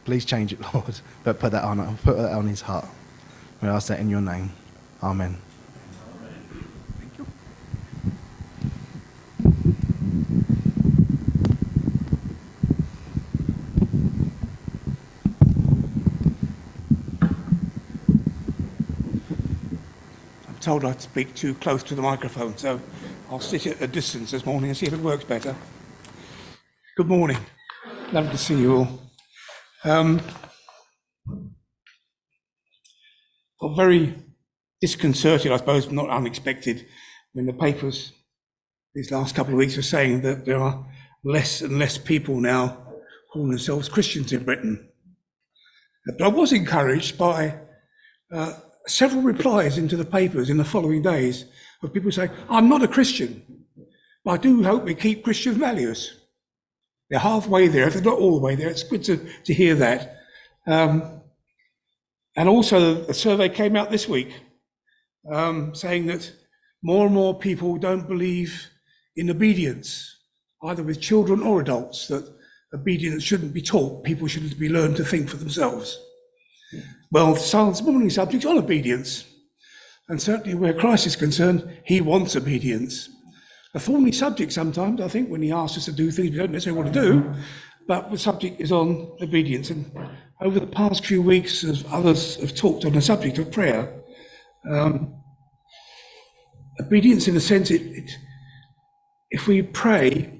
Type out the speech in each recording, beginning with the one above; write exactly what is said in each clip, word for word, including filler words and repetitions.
Please change it, Lord. But put that on, put that on his heart. We ask that in your name. Amen. Thank you. I'm told I'd speak too close to the microphone, so I'll sit at a distance this morning and see if it works better. Good morning. Lovely to see you all. Um, got very disconcerted, I suppose, not unexpected, when the papers these last couple of weeks are saying that there are less and less people now calling themselves Christians in Britain. But I was encouraged by uh, several replies into the papers in the following days of people saying, I'm not a Christian, but I do hope we keep Christian values. They're halfway there, if they're not all the way there. It's good to, to hear that. Um, and also a survey came out this week um, saying that more and more people don't believe in obedience, either with children or adults, that obedience shouldn't be taught. People should be learned to think for themselves. Well, this morning's subject on obedience, and certainly where Christ is concerned, he wants obedience. A thorny subject sometimes, I think, when he asks us to do things we don't necessarily want to do, but the subject is on obedience. And over the past few weeks, as others have talked on the subject of prayer, um, obedience in a sense, it, it, if we pray,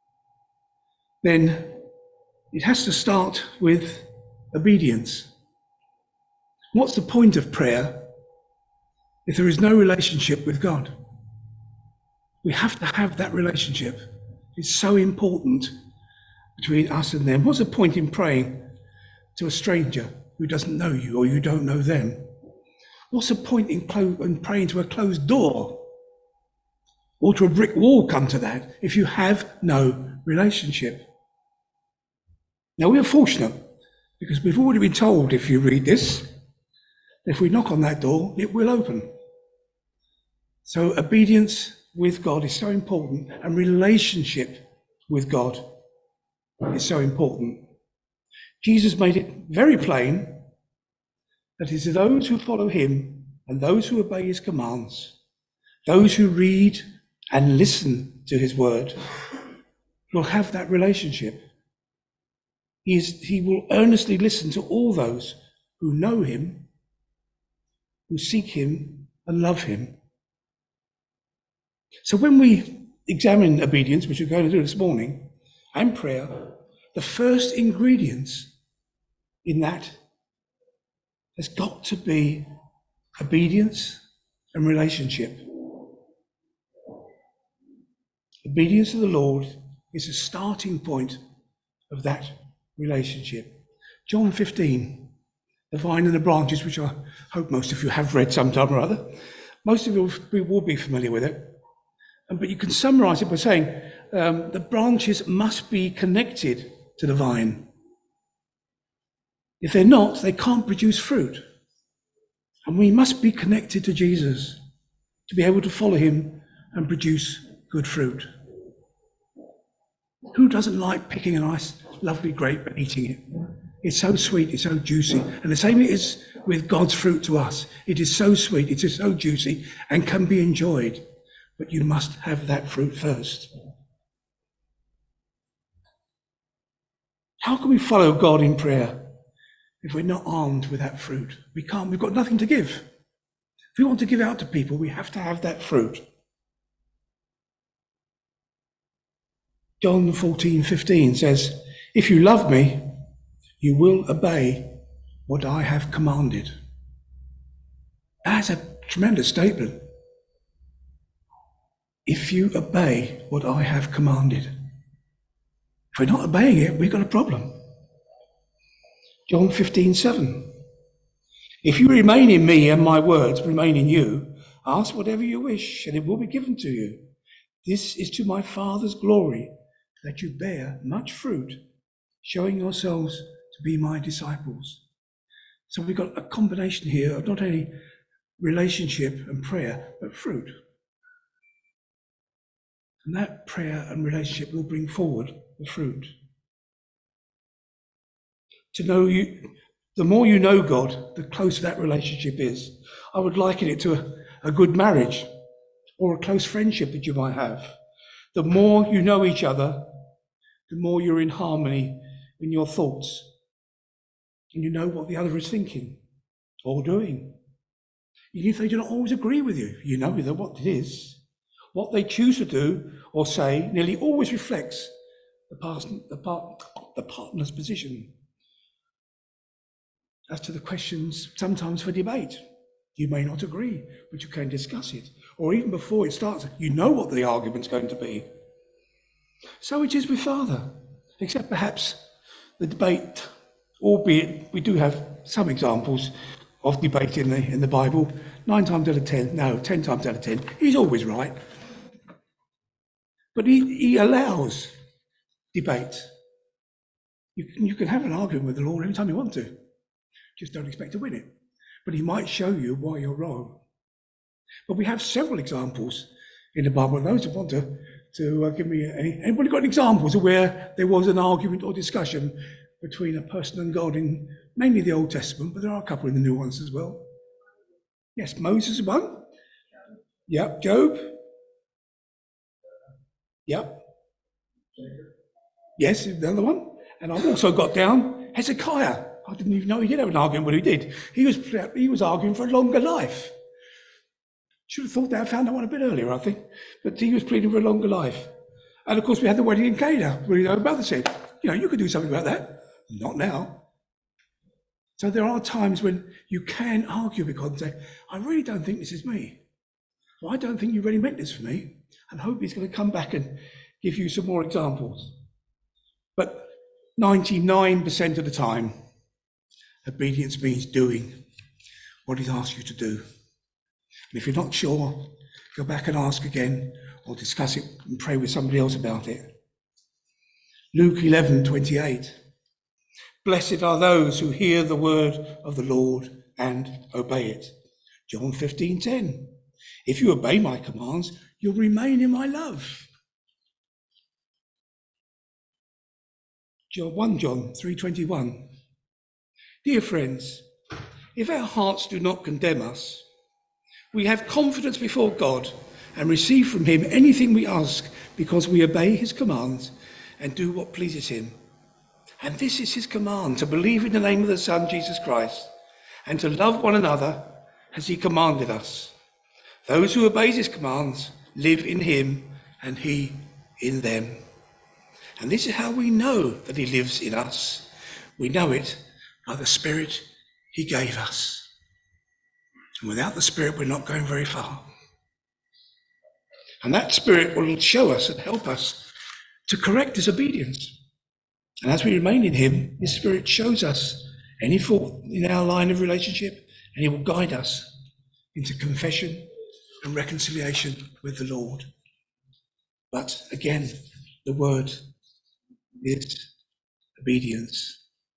then it has to start with obedience. What's the point of prayer if there is no relationship with God? We have to have that relationship. It's so important between us and them. What's the point in praying to a stranger who doesn't know you or you don't know them? What's the point in, clo- in praying to a closed door or to a brick wall, come to that, if you have no relationship? Now, we are fortunate because we've already been told, if you read this, if we knock on that door, it will open. So obedience with God is so important, and relationship with God is so important. Jesus made it very plain that it is those who follow him and those who obey his commands, those who read and listen to his word, will have that relationship. He, is, he will earnestly listen to all those who know him, who seek him and love him. So when we examine obedience, which we're going to do this morning, and prayer, the first ingredients in that has got to be obedience and relationship. Obedience to the Lord is a starting point of that relationship. John fifteen, the vine and the branches, which I hope most of you have read sometime or other. Most of you will be familiar with it. But you can summarize it by saying um, the branches must be connected to the vine. If they're not, they can't produce fruit. And we must be connected to Jesus to be able to follow him and produce good fruit. Who doesn't like picking a nice, lovely grape and eating it? It's so sweet, it's so juicy. And the same it is with God's fruit to us. It is so sweet, it is so juicy and can be enjoyed. But you must have that fruit first. How can we follow God in prayer if we're not armed with that fruit? We can't, we've got nothing to give. If we want to give out to people, we have to have that fruit. John fourteen fifteen says, if you love me, you will obey what I have commanded. That's a tremendous statement. If you obey what I have commanded. If we're not obeying it, we've got a problem. John fifteen seven. If you remain in me and my words remain in you, ask whatever you wish and it will be given to you. This is to my Father's glory, that you bear much fruit, showing yourselves to be my disciples. So we've got a combination here of not only relationship and prayer, but fruit. And that prayer and relationship will bring forward the fruit. To know you, the more you know God, the closer that relationship is. I would liken it to a, a good marriage or a close friendship that you might have. The more you know each other, the more you're in harmony in your thoughts. And you know what the other is thinking or doing. Even if they do not always agree with you, you know that what it is. What they choose to do or say nearly always reflects the, past, the, part, the partner's position. As to the questions, sometimes for debate, you may not agree, but you can discuss it. Or even before it starts, you know what the argument's going to be. So it is with Father, except perhaps the debate, albeit we do have some examples of debate in the, in the Bible. Nine times out of ten, no, ten times out of ten, he's always right. But he, he allows debate. You can, you can have an argument with the Lord anytime you want to. Just don't expect to win it. But he might show you why you're wrong. But we have several examples in the Bible. Those who want to, to uh, give me any, anybody got examples of where there was an argument or discussion between a person and God in mainly the Old Testament, but there are a couple in the new ones as well. Yes, Moses is one. Yep, Job. Yep. Yes, another one. And I've also got down Hezekiah. I didn't even know he did have an argument, but he did. He was he was arguing for a longer life. Should have thought that. I found that one a bit earlier, I think. But he was pleading for a longer life. And of course, we had the wedding in Cana, where your mother said, you know, you could do something about that. Not now. So there are times when you can argue with God and say, I really don't think this is me. Well, I don't think you really meant this for me. And hope he's going to come back and give you some more examples. But ninety-nine percent of the time, obedience means doing what he's asked you to do. And if you're not sure, go back and ask again, or discuss it and pray with somebody else about it. Luke eleven twenty-eight. Blessed are those who hear the word of the Lord and obey it. John fifteen ten. If you obey my commands, you'll remain in my love. John, First John three twenty-one. Dear friends, if our hearts do not condemn us, we have confidence before God and receive from him anything we ask because we obey his commands and do what pleases him. And this is his command, to believe in the name of the Son, Jesus Christ, and to love one another as he commanded us. Those who obey his commands live in him and he in them. And this is how we know that he lives in us. We know it by the Spirit he gave us. And without the Spirit, we're not going very far. And that Spirit will show us and help us to correct disobedience. And as we remain in him, his Spirit shows us any fault in our line of relationship, and he will guide us into confession and reconciliation with the Lord. But again, the word is obedience.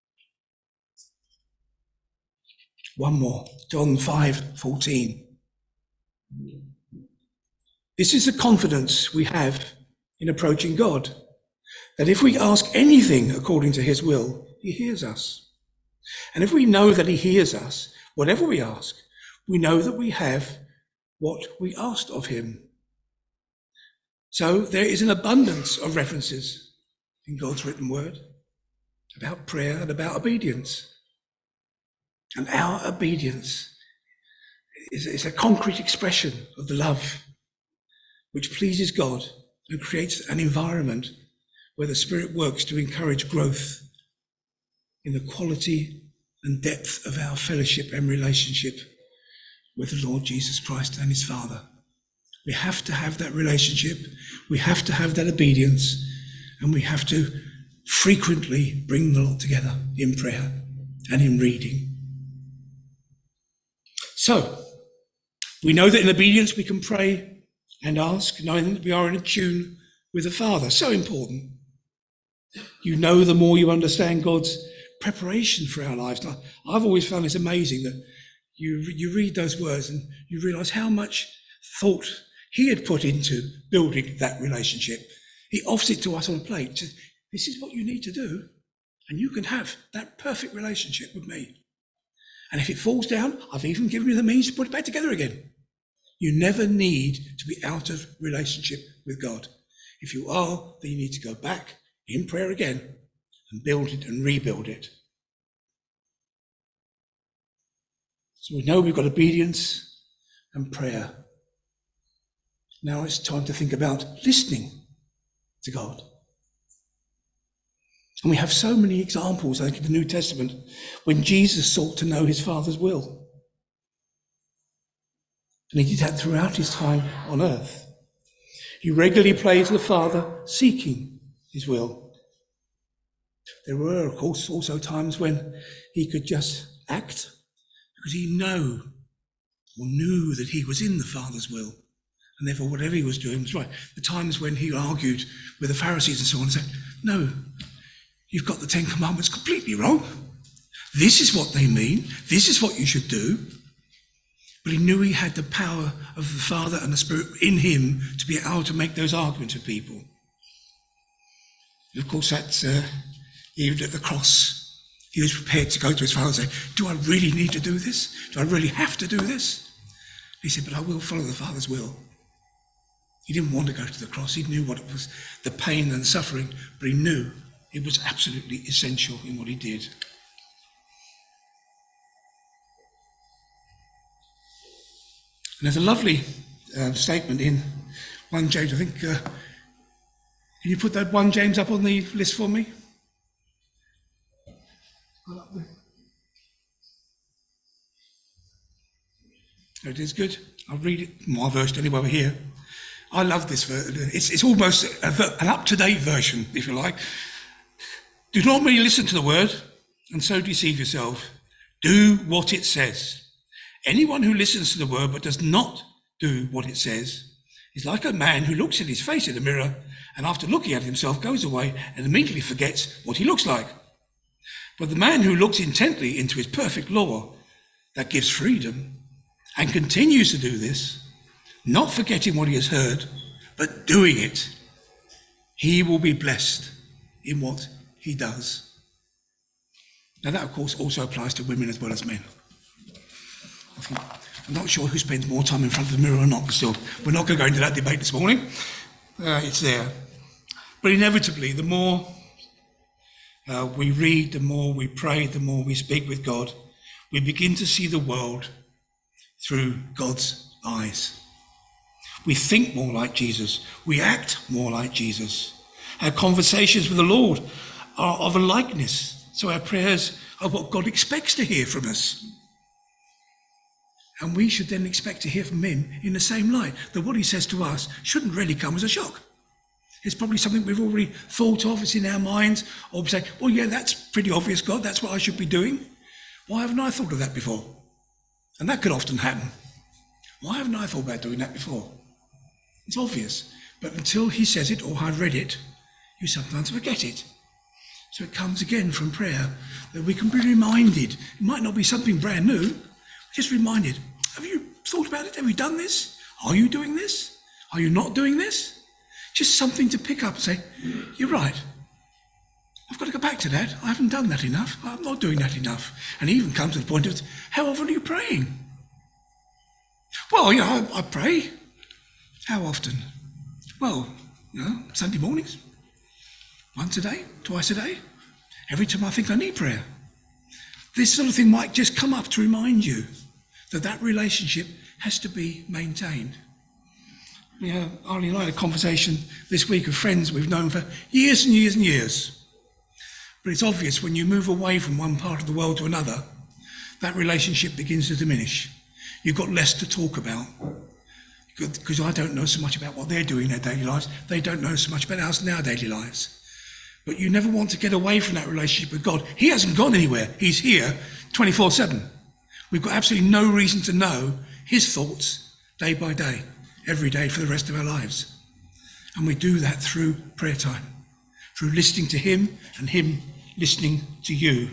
One more, John five fourteen. This is the confidence we have in approaching God, that if we ask anything according to his will, he hears us. And if we know that he hears us, whatever we ask, we know that we have what we asked of him. So there is an abundance of references in God's written word about prayer and about obedience. And our obedience is, is a concrete expression of the love which pleases God and creates an environment where the Spirit works to encourage growth in the quality and depth of our fellowship and relationship with the Lord Jesus Christ and his Father. We have to have that relationship, we have to have that obedience, and we have to frequently bring the lot together in prayer and in reading. So, we know that in obedience we can pray and ask, knowing that we are in tune with the Father. So important. You know, the more you understand God's preparation for our lives. Now, I've always found this amazing that you, you read those words and you realise how much thought he had put into building that relationship. He offers it to us on a plate. Says, this is what you need to do. And you can have that perfect relationship with me. And if it falls down, I've even given you the means to put it back together again. You never need to be out of relationship with God. If you are, then you need to go back in prayer again and build it and rebuild it. So we know we've got obedience and prayer. Now it's time to think about listening to God. And we have so many examples, I think, in the New Testament when Jesus sought to know his Father's will. And he did that throughout his time on earth. He regularly prayed to the Father, seeking his will. There were, of course, also times when he could just act because he knew or knew that he was in the Father's will. And therefore, whatever he was doing was right. The times when he argued with the Pharisees and so on and said, no, you've got the Ten Commandments completely wrong. This is what they mean. This is what you should do. But he knew he had the power of the Father and the Spirit in him to be able to make those arguments with people. And of course, that's uh, even at the cross. He was prepared to go to his Father and say, do I really need to do this? Do I really have to do this? He said, but I will follow the Father's will. He didn't want to go to the cross. He knew what it was, the pain and suffering, but he knew it was absolutely essential in what he did. And there's a lovely uh, statement in First James. I think, uh, can you put that First James up on the list for me? It is good. I'll read it, my version anyway, over here. I love this version. It's, it's almost a, an up-to-date version, if you like. Do not merely listen to the word and so deceive yourself. Do what it says. Anyone who listens to the word but does not do what it says is like a man who looks at his face in the mirror and after looking at himself goes away and immediately forgets what he looks like. But the man who looks intently into his perfect law that gives freedom and continues to do this, not forgetting what he has heard, but doing it, he will be blessed in what he does. Now that, of course, also applies to women as well as men. I think, I'm not sure who spends more time in front of the mirror or not, but still, we're not going to go into that debate this morning. Uh, it's there. But inevitably, the more uh, we read, the more we pray, the more we speak with God, we begin to see the world through God's eyes. We think more like Jesus. We act more like Jesus. Our conversations with the Lord are of a likeness. So our prayers are what God expects to hear from us. And we should then expect to hear from him in the same light, that what he says to us shouldn't really come as a shock. It's probably something we've already thought of, it's in our minds, or we say, well, yeah, that's pretty obvious, God, that's what I should be doing. Why haven't I thought of that before? And that could often happen. Why haven't I thought about doing that before? It's obvious, but until he says it or I've read it, you sometimes forget it. So it comes again from prayer, that we can be reminded. It might not be something brand new, just reminded. Have you thought about it? Have you done this? Are you doing this? Are you not doing this? Just something to pick up and say, you're right. I've got to go back to that. I haven't done that enough. I'm not doing that enough. And even comes to the point of, how often are you praying? Well, you know, I, I pray. How often? Well, you know, Sunday mornings. Once a day, twice a day. Every time I think I need prayer. This sort of thing might just come up to remind you that that relationship has to be maintained. You know, Arlie and I had a conversation this week of friends we've known for years and years and years. But it's obvious when you move away from one part of the world to another, that relationship begins to diminish. You've got less to talk about. Because I don't know so much about what they're doing in their daily lives. They don't know so much about us in our daily lives. But you never want to get away from that relationship with God. He hasn't gone anywhere. He's here twenty-four seven. We've got absolutely no reason to know his thoughts day by day, every day for the rest of our lives. And we do that through prayer time, through listening to him and him listening to you.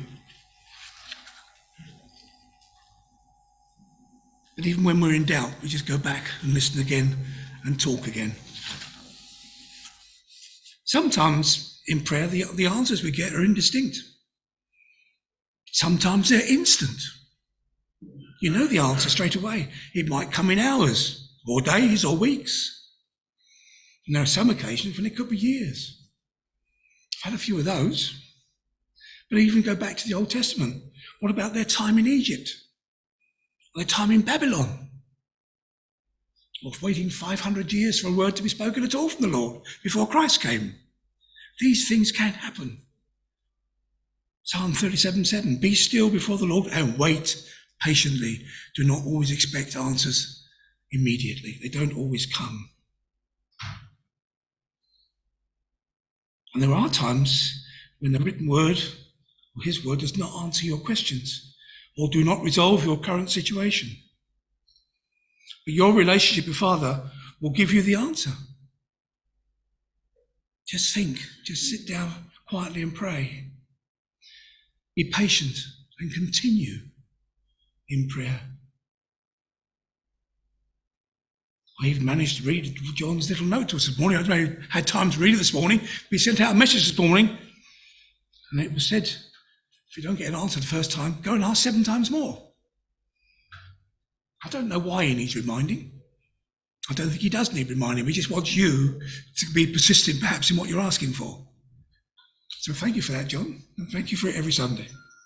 But even when we're in doubt, we just go back and listen again and talk again. Sometimes in prayer, the, the answers we get are indistinct. Sometimes they're instant. You know the answer straight away. It might come in hours or days or weeks. And there are some occasions when it could be years. I've had a few of those. But even go back to the Old Testament. What about their time in Egypt? Their time in Babylon? Or waiting five hundred years for a word to be spoken at all from the Lord before Christ came? These things can happen. Psalm thirty-seven seven, be still before the Lord and wait patiently. Do not always expect answers immediately. They don't always come. And there are times when the written word or his word does not answer your questions or do not resolve your current situation. But your relationship with Father will give you the answer. Just think, just sit down quietly and pray. Be patient and continue in prayer. I even managed to read John's little note to us this morning. I had time to read it this morning. We sent out a message this morning, and it was said, if you don't get an answer the first time, go and ask seven times more. I don't know why he needs reminding. I don't think he does need reminding. He just wants you to be persistent, perhaps, in what you're asking for. So thank you for that, John, and thank you for it every Sunday.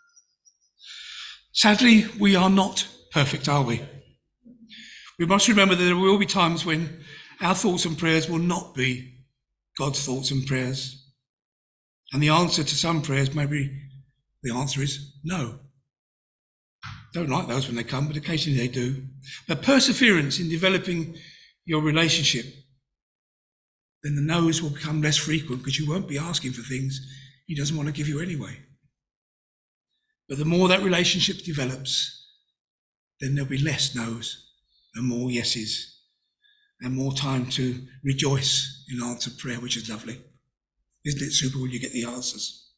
Sadly, we are not perfect, are we? We must remember that there will be times when our thoughts and prayers will not be God's thoughts and prayers. And the answer to some prayers, maybe the answer is no. Don't like those when they come, but occasionally they do. But perseverance in developing your relationship, then the no's will become less frequent because you won't be asking for things he doesn't want to give you anyway. But the more that relationship develops, then there'll be less no's and more yeses and more time to rejoice in answered prayer, which is lovely. Isn't it super when you get the answers?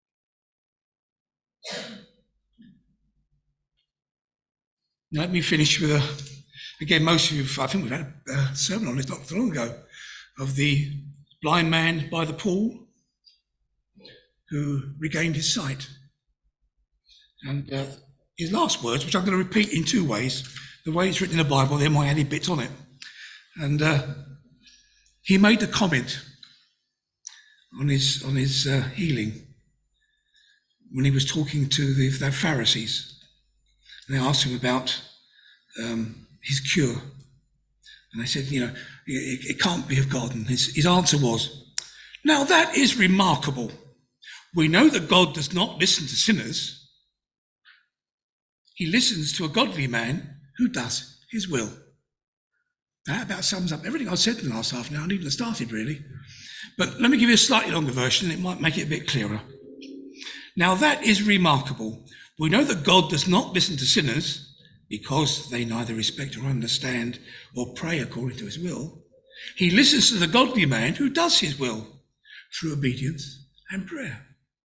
Now, let me finish with a, again, most of you, I think we've had a sermon on this not so long ago, of the blind man by the pool who regained his sight. And uh, his last words, which I'm going to repeat in two ways, the way it's written in the Bible, there might add bits on it. And uh, he made a comment on his on his uh, healing when he was talking to the, the Pharisees. And they asked him about um, his cure. And they said, you know, it, it can't be of God. And his, his answer was, now that is remarkable. We know that God does not listen to sinners. He listens to a godly man who does his will. That about sums up everything I said in the last half an hour. I needn't have started, really. But let me give you a slightly longer version. It might make it a bit clearer. Now that is remarkable. We know that God does not listen to sinners because they neither respect or understand or pray according to his will. He listens to the godly man who does his will through obedience and prayer.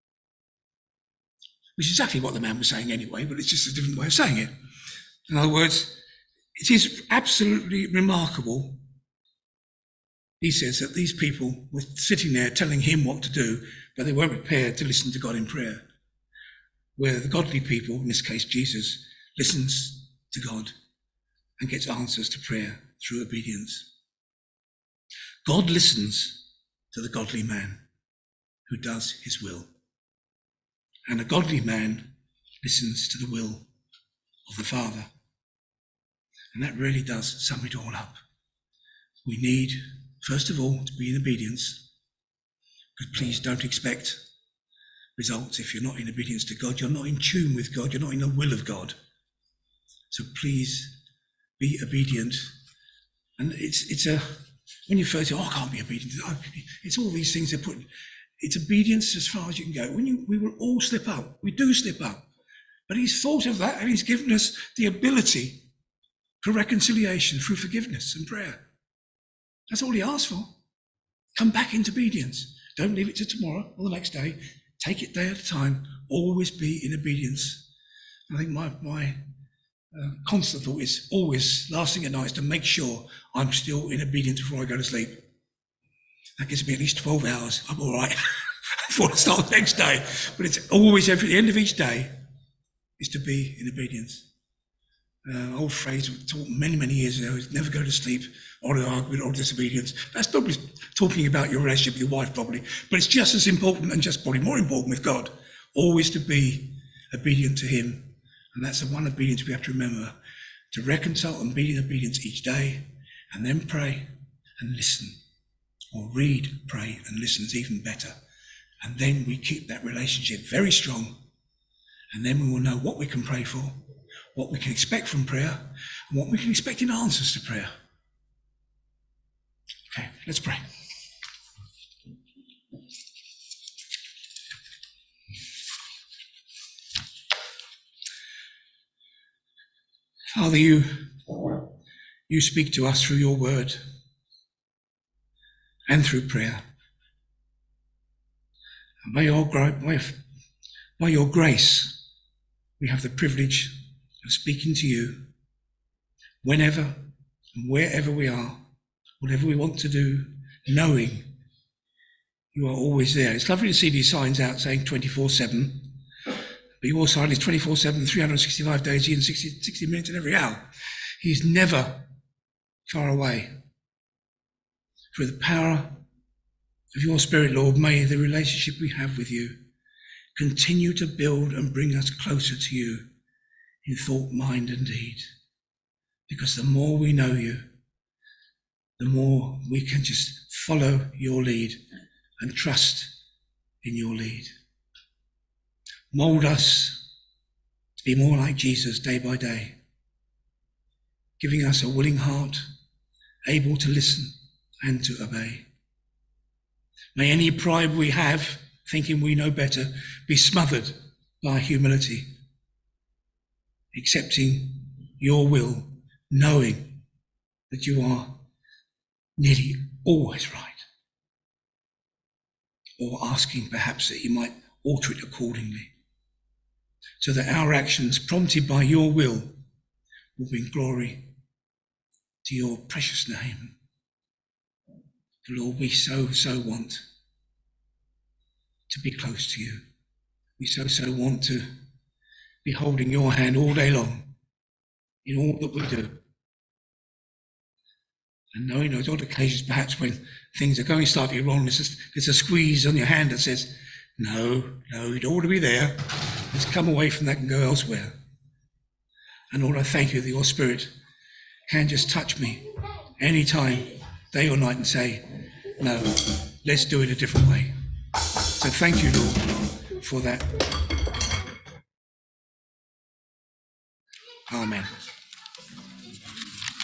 Which is exactly what the man was saying anyway, but it's just a different way of saying it. In other words, it is absolutely remarkable, he says, that these people were sitting there telling him what to do, but they weren't prepared to listen to God in prayer. Where the godly people, in this case Jesus, listens to God and gets answers to prayer through obedience. God listens to the godly man who does his will. And a godly man listens to the will of the Father. And that really does sum it all up. We need, first of all, to be in obedience. But please don't expect results if you're not in obedience to God. You're not in tune with God. You're not in the will of God. So please be obedient. And it's it's a, when you first say, oh, I can't be obedient. It's all these things they're putting. It's obedience as far as you can go. When you, we will all slip up. We do slip up. But he's thought of that and he's given us the ability for reconciliation through forgiveness and prayer. That's all he asks for. Come back into obedience. Don't leave it to tomorrow or the next day. Take it day at a time. Always be in obedience. I think my, my uh, constant thought is always, last thing at night, is to make sure I'm still in obedience before I go to sleep. That gives me at least twelve hours. I'm all right before I start the next day. But it's always, every the end of each day, is to be in obedience. Uh, old phrase taught many, many years ago is never go to sleep or an argument or disobedience. That's probably talking about your relationship with your wife, probably. But it's just as important, and just probably more important with God, always to be obedient to him. And that's the one obedience we have to remember, to reconcile and be in obedience each day, and then pray and listen. Or read, pray, and listen is even better. And then we keep that relationship very strong. And then we will know what we can pray for, what we can expect from prayer, and what we can expect in answers to prayer. Okay, let's pray. Father, you, you speak to us through your word and through prayer. And by your, by, by your grace, we have the privilege of speaking to you whenever and wherever we are, whatever we want to do, knowing you are always there. It's lovely to see these signs out saying twenty-four seven, but your sign is twenty-four seven, three hundred sixty-five days in, sixty, sixty minutes in every hour. He's never far away. Through the power of your Spirit, Lord, may the relationship we have with you continue to build and bring us closer to you in thought, mind, and deed. Because the more we know you, the more we can just follow your lead and trust in your lead. Mold us to be more like Jesus day by day, giving us a willing heart, able to listen and to obey. May any pride we have, thinking we know better, be smothered by humility, accepting your will, knowing that you are nearly always right, or asking perhaps that you might alter it accordingly, so that our actions, prompted by your will, will bring glory to your precious name. Lord, we so, so want to be close to you. We so, so want to be holding your hand all day long in all that we do. And knowing those odd occasions, perhaps when things are going slightly wrong, there's a, there's a squeeze on your hand that says, no, no, you don't want to be there. Let's come away from that and go elsewhere. And Lord, I thank you that your Spirit can just touch me anytime, day or night, and say, no, let's do it a different way. So thank you, Lord, for that. Amen.